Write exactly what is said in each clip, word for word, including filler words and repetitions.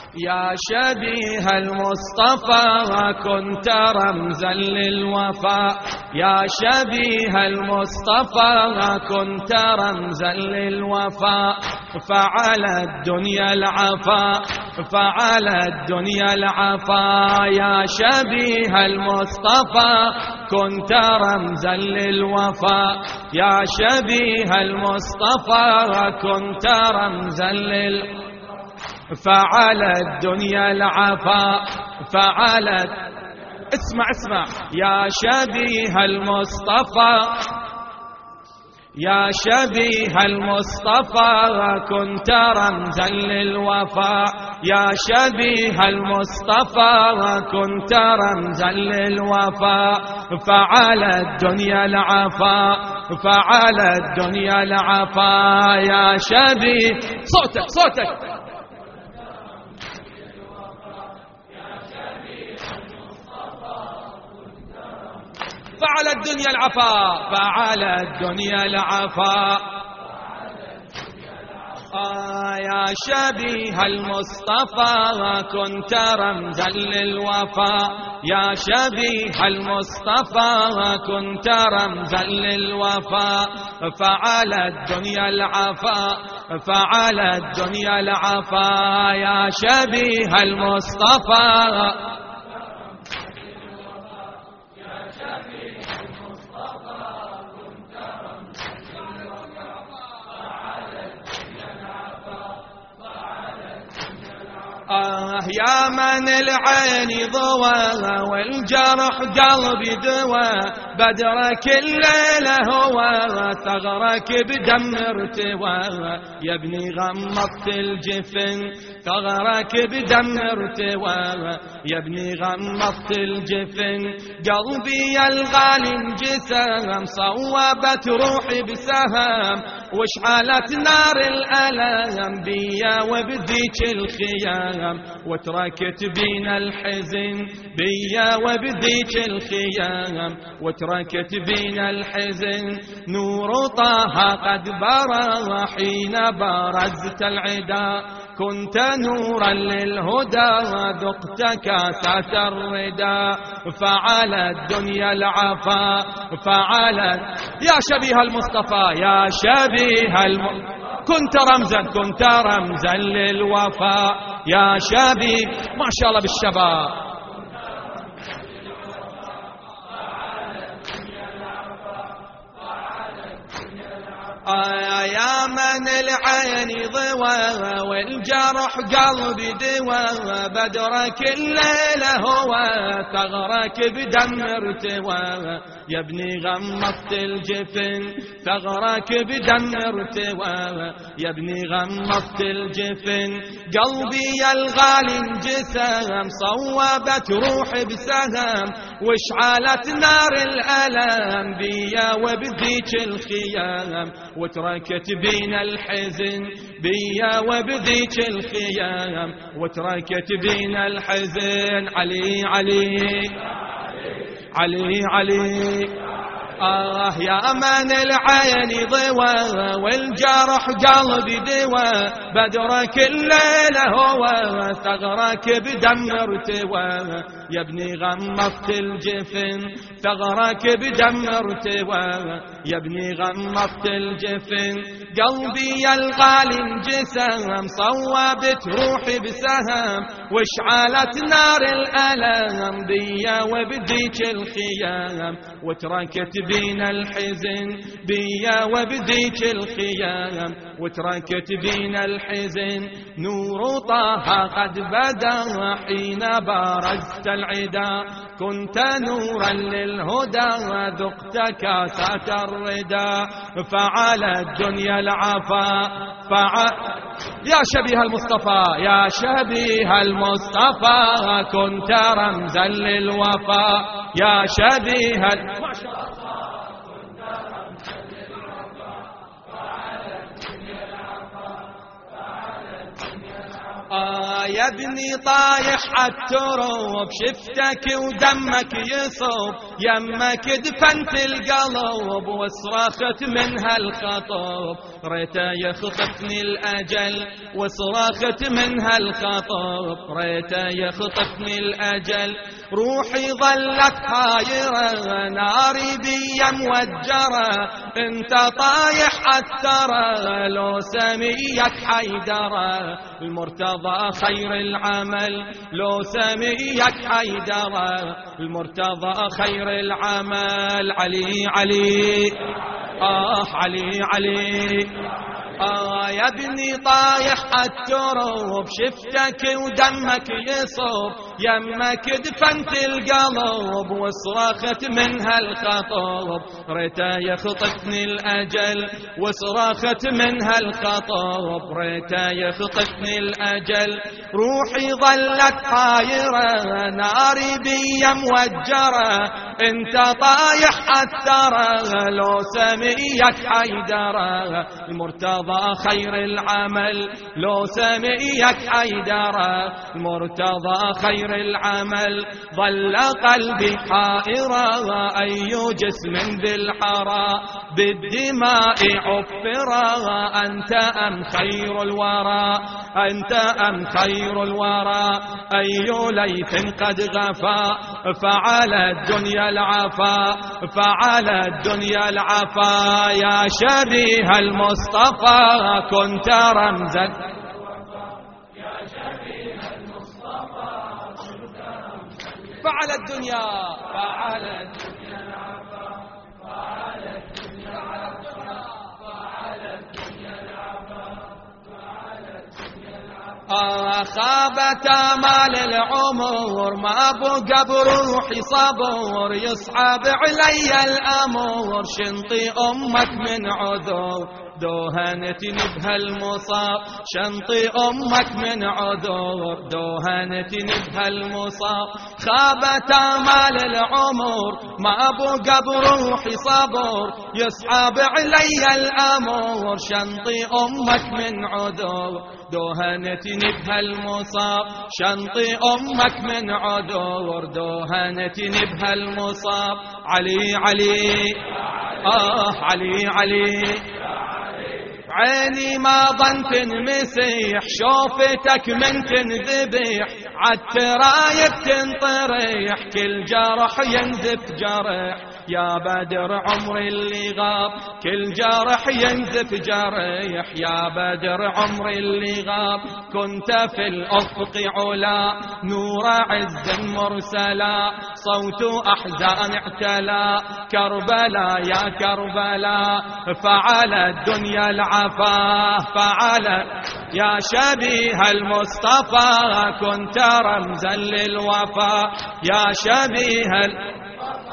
يا شبيه المصطفى كنت رمزا للوفاء، يا شبيه المصطفى كنت رمزا للوفاء، فعلى الدنيا العفا، فعلى الدنيا العفا. يا شبيه المصطفى كنت رمزا للوفاء، يا شبيه المصطفى كنت رمزا للوفاء، فعلى الدنيا العفا، فعلى. اسمع اسمع. يا شبيه المصطفى، يا شبيه المصطفى كنت رمزا للوفاء، يا شبيه المصطفى كنت رمزا للوفاء، فعلى الدنيا العفا، فعلى الدنيا العفا. يا شبيه، صوتك صوتك. فعلى الدنيا العفا، فعلى الدنيا العفا. آه يا شبيه المصطفى كنت رمزا للوفاء، يا شبيه المصطفى كنت رمزا للوفاء، فعلى الدنيا العفا، فعلى الدنيا العفا. يا شبيه المصطفى، آه يا من العين ضوى والجرح قلبي دوا، بدرك الليلة هو ثغرك بدم ارتوى، يا ابني غمضت الجفن ثغرك بدم ارتوى، يا ابني غمضت الجفن. قلبي يا الغالي انجسام، صوبت روحي بسهام، واشعلت نار الألم بيا وبذيك الخيام، وتركت بينا الحزن بيا وبذيك الخيام، وتركت بينا الحزن. نور طه قد برى حين برزت العدا، كنت نورا للهدى ذقت كاسة الردى، فعلى الدنيا العفا، فعلى. يا شبيه المصطفى، يا شبيه الم... كنت رمزا، كنت رمزا للوفاء، يا شبيه. ما شاء الله بالشباب. آه يا من العين ضوى والجرح قلبي دوا، بدرك الليلة هو ثغرك بدم ارتوى، يا ابني غمضت الجفن ثغرك بدم ارتوى، يا ابني غمضت الجفن. قلبي يا الغالي انجسام، صوبت روحي بسهام، واشعلت نار الألم بيا وبذيك الخيام، وتركت بينا الحزن بيا وبذيك الخيام، وتركت بينا الحزن. علي علي علي علي. آه يا من العين ضوى والجرح قلبي دوا، بدرك الليلة هو ثغرك بدم ارتوى، يا ابني غمضت الجفن ثغرك بدم ارتوى، يا ابني غمضت الجفن. قلبي يا الغالي انجسام، صوبت روحي بسهام، واشعلت نار الألم بيا وبذيك الخيام، وتركت بينا الحزن بيا وبذيك الخيام، وتركت بينا الحزن. نور طه قد بدا حين بارزت العدا، كنت نورا للهدى ذقت كاسة الردى، فعلى الدنيا العفا، فعلى. يا شبيه المصطفى، يا شبيه المصطفى كنت رمزا للوفاء، يا شبيه ال... آه يا ابني طايح عالتراب شفتك ودمك يصب يمك دفنت القلب وصرخت منها الخطب ريته يخطفني الأجل وصرخت منها الخطب ريته يخطفني الأجل روحي ظلت حايرة ناري بي موجرة انت طايح عالثرى لو سميك حيدرة المرتضى خير العمل لو سميك حيدرة المرتضى خير العمل علي علي آه علي علي آه يا ابني طايح التراب شفتك ودمك يصب يمك دفنت القلب وصرخت منها الخطب ريته يخطفني الأجل وصرخت منها الخطب ريته يخطفني الأجل روحي ظلت حايرة ناري بي موجرة انت طايح الثرى لو سميك حيدرة المرتضى خير العمل لو سميك حيدرة المرتضى خير العمل ظل قلبي حائرة أي جسم بالحرى بالدماء عفرة أنت أم خير الورى أنت أم خير الورى أي ليث قد غفا فعلى الدنيا العفا فعلى الدنيا العفا يا شبيه المصطفى كنت رمزا يا شبيه المصطفى كنت رمزا فعلى الدنيا فعلى الدنيا العفا فعلى الدنيا العفا فعلى الدنيا العفا فعلى الدنيا العفا آه خابت آمال العمر ما بقى بروحي صبر يصعب علي الأمر شنطي أمك من عذر دوهنتني بهالمصاب شنطي أمك من عذر دوهنتني بهالمصاب خابت آمال العمر ما بقى بروحي صبر يصعب علي الأمر شنطي أمك من عذر دوهنتني بهالمصاب شنطي أمك من عذر دوهنتني بهالمصاب علي علي آه علي علي عيني ما ظن تنمسيح شوفتك من تنذبح عالترايب تنطريح كل جرح ينزف جرح يا بدر عمري اللي غاب كل جرح ينزف جرح يا بدر عمري اللي غاب كنت في الأفق علا نور عز مرسلا صوت أحزان اعتلى كربلا يا كربلا فعلى الدنيا العفا فعلى يا شبيه المصطفى كنت رمزا للوفا يا شبيه المصطفى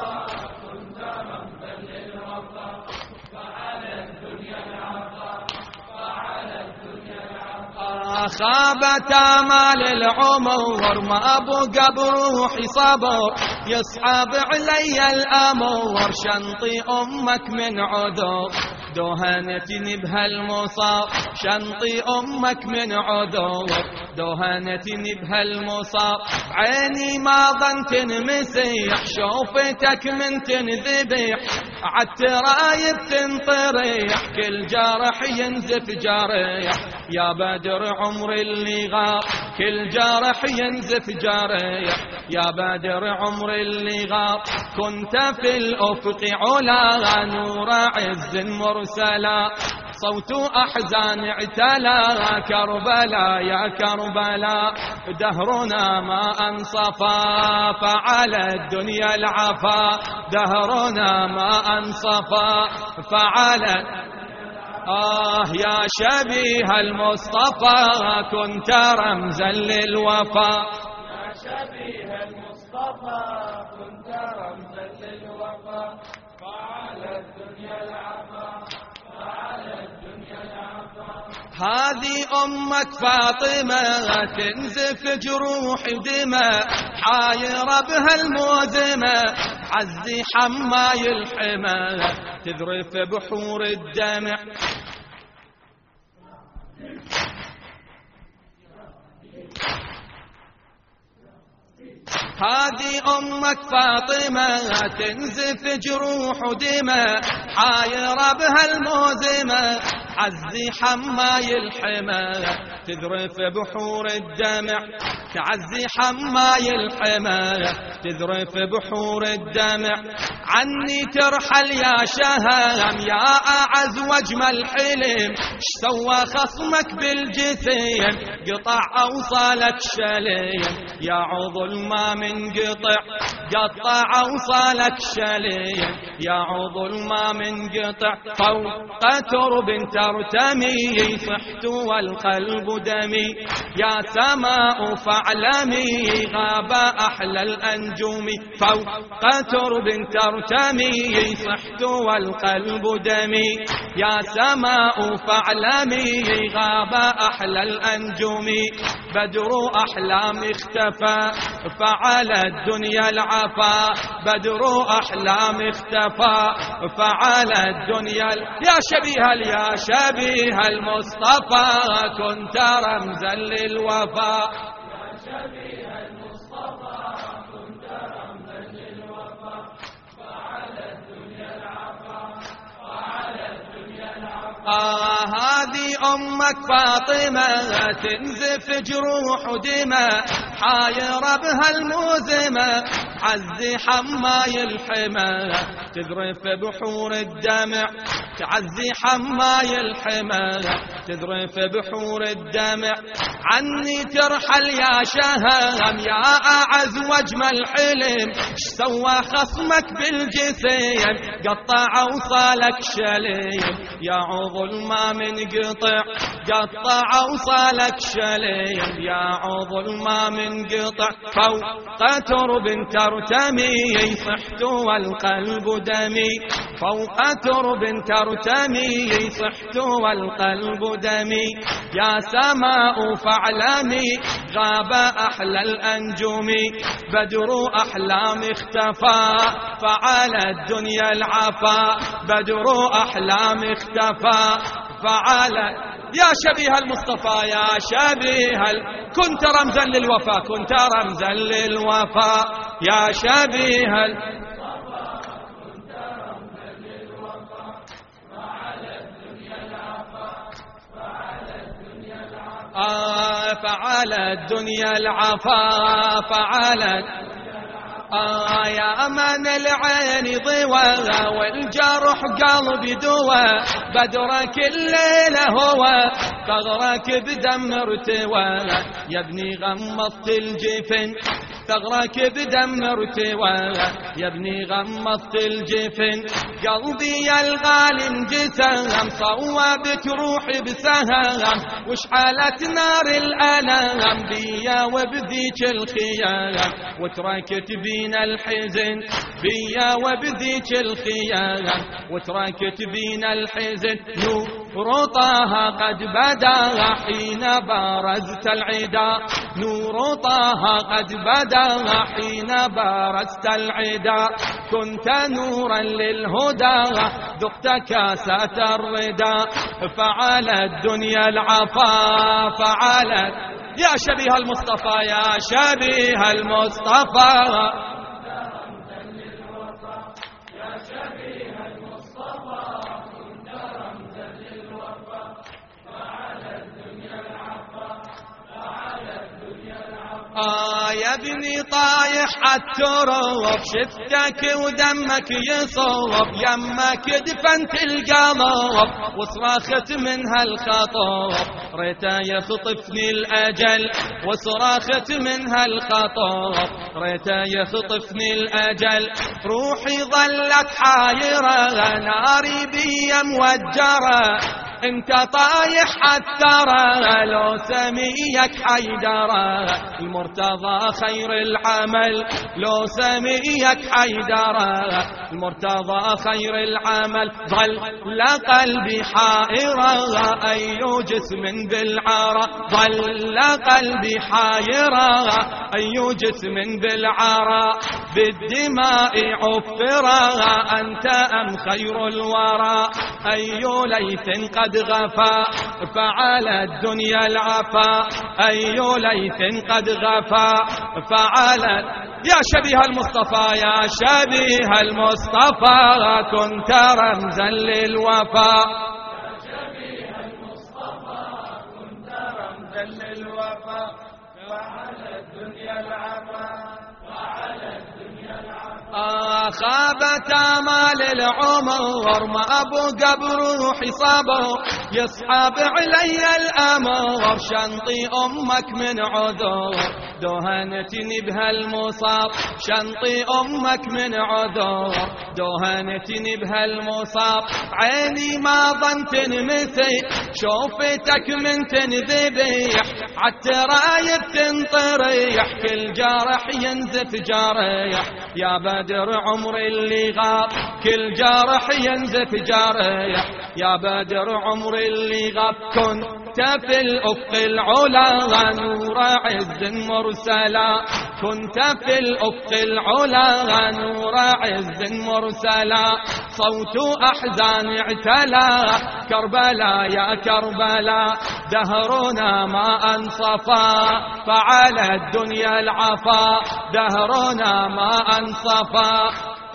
خابت آمال العمر ما بقى بروحي صبر يصعب علي الأمر شنطي أمك من عذر دوهنتني بهالمصاب شنطي أمك من عذر دوهنتني بهالمصاب عيني ما ظن تنمسيح شوفتك من تنذبح عالترايب تنطريح كل جرح ينزف جريح يا بدر عمري اللي غاب كل جرح ينزف جريح يا بدر عمري اللي غاب كنت في الأفق علا نور عز مرسلا صوت أحزان اعتلى كربلا يا كربلا دهرنا ما أنصفا فعلى الدنيا العفا دهرنا ما أنصفا فعلى آه يا شبيه المصطفى كنت رمزا للوفا يا شبيه المصطفى كنت رمزا للوفا فعلى الدنيا العفا فعلى الدنيا العفا هذه أمك فاطمة تنزف جروح دماء حايرة بها الموزمة عزي حماي الحمى تذرف بحور الدمع هذه أمك فاطمة تنزف جروح دماء حايرة بها الموزمة عزي حماي الحمى تذرف بحور الدمع تعزي حماي الحمى تذرف بحور الدمع عني ترحل يا شهام يا أعز واجمل حلم شسوى خصمك بالجسيم قطع أوصالك شليم يا عضل ما من قطع قطع أوصالك شليم يا عضل ما من قطع فوق ترب ترتمي صحت والقلب دمي يا سماء فاعلمي غاب أحلى الأنجوم فوق ترب ترتمي صحت والقلب دمي يا سماء فاعلمي غاب أحلى الأنجوم بدر أحلام اختفى فعلى الدنيا العفا بدر أحلام اختفى فعلى الدنيا يا شبيه يا شبيه المصطفى كنت رمزا للوفاء يا شبيه المصطفى كنت رمزا للوفاء فعلى الدنيا العفا فعلى الدنيا العفا آه هذه أمك فاطمة تنزف جروح دماء حايرة بها الموزمة عزي حماي الحمى تذرف بحور الدمع تعزي حماي الحمى تذرف بحور الدمع عني ترحل يا شهام يا أعز واجمل حلم شسوى خصمك بالجسيم قطع أوصالك شليم يا عضل ما من قطع قطع أوصالك شليم يا عضل ما من قطع فوق ترب ترتمي صحت والقلب دمي فوق ترب ترتمي صحت والقلب دمي يا سماء فاعلمي غاب أحلى الأنجوم بدر أحلام اختفى فعلى الدنيا العفا بدر أحلام اختفى فعلى يا شبيه المصطفى يا شبيه ال... كنت رمزا للوفاء كنت رمزا للوفاء يا شبيه ال... آه فعلى الدنيا العفا فعلى آه يا من العين ضوى والجرح قلبي دوى بدرك الليلة هو ثغرك بدم ارتوى يا ابني غمضت الجفن ثغرك بدم ارتوى يا ابني غمضت الجفن قلبي الغالي انجسم صوبت روحي بسهم وشعلت نار الألم بيا وبذيك الخيام وتركت بينا الحزن بيا وبذيك الخيام وتركت بينا الحزن نور طه قد بدا حين بارزت العدا نور طه قد بدا حين بارزت العدا كنت نورا للهدى ذقت كاسة الردى فعلى الدنيا العفا فعلى يا شبيه المصطفى يا شبيه المصطفى آه يا ابني طايح عالتراب شفتك ودمك يصوب يمك دفنت القلب وصراخت منها الخطاب ريتا يخطفني الأجل وصراخت منها الخطاب ريتا يخطفني الأجل روحي ظلت حايرة ناري بي موجرة انت طايح الثرى لو سميك حيدرة المرتضى خير العمل لو سميك حيدرة المرتضى خير العمل ظل قلبي حائرة أي جسم بالعرى ظل قلبي حائرة أي جسم بالعرى بالدماء عفرة أنت أم خير الورى أي ليث قد غفا فعلى الدنيا العفا أي ليث قد غفا فعلى يا شبيه المصطفى يا شبيه المصطفى كنت رمزا للوفاء. يا شبيه المصطفى كنت رمزا للوفاء وعلى الدنيا العفا وعلى الدنيا العفا. آه خابت آمال العمر ما أبو قبر حصابه يصحاب علي الأمر شنطي أمك من عذر دهنتني بهالمصاب شنطي أمك من عذر دهنتني بهالمصاب عيني ما ظنت نمسي شوفتك من تنذبيح عالترايب تنطريح كل جارح ينزف جاريح يا بدر عمري اللي غاب كل جارح ينزف جاريح يا بدر عمري اللي غاب. كنت في الأفق العلا نور عز مرسلا كنت في الأفق العلا نور عز مرسلا صوت أحزان اعتلى كربلا يا كربلا دهرنا ما أنصفا فعلى الدنيا العفا دهرنا ما أنصفا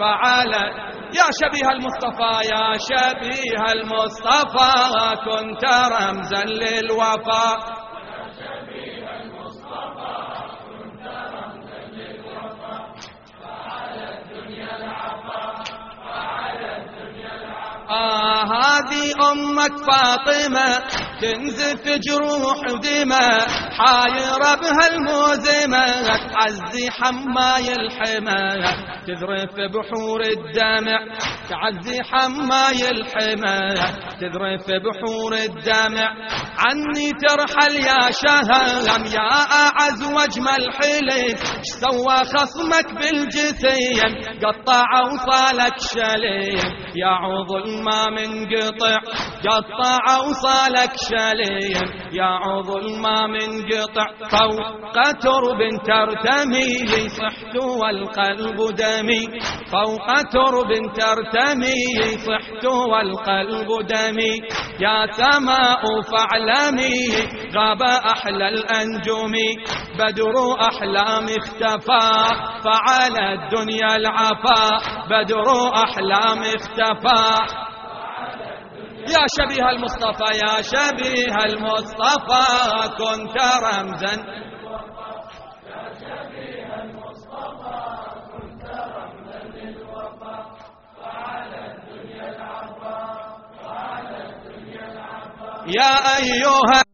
فعلى. يا شبيه المصطفى يا شبيه المصطفى كنت رمزا للوفاء. يا شبيه المصطفى كنت رمزا للوفاء فعلى الدنيا العفا فعلى الدنيا العفا. آه هذه أمك فاطمة تنزف جروح ودماء حايرة بهالموزمة تعزي حماي الحمى تذرف بحور الدمع تعزي حماي الحمى تذرف بحور الدمع. عني ترحل يا شهام يا أعز واجمل حليم سوى خصمك بالجسيم قطع وصالك شليم يا عضل ما منقطع قطع وصالك شليم يا عضل ما منقطع. فوق ترب ترتمي صحت والقلب دمي فوق ترب ترتمي صحت والقلب دمي. يا سماء فاعلمي غاب أحلى الأنجم بدر أحلام اختفى فعلى الدنيا العفا بدر أحلام اختفى. يا شبيه المصطفى يا شبيه المصطفى كنت رمزا يا شبيه المصطفى كنت رمزا للوفاء وعلى الدنيا العفا وعلى الدنيا العفا. يا أيها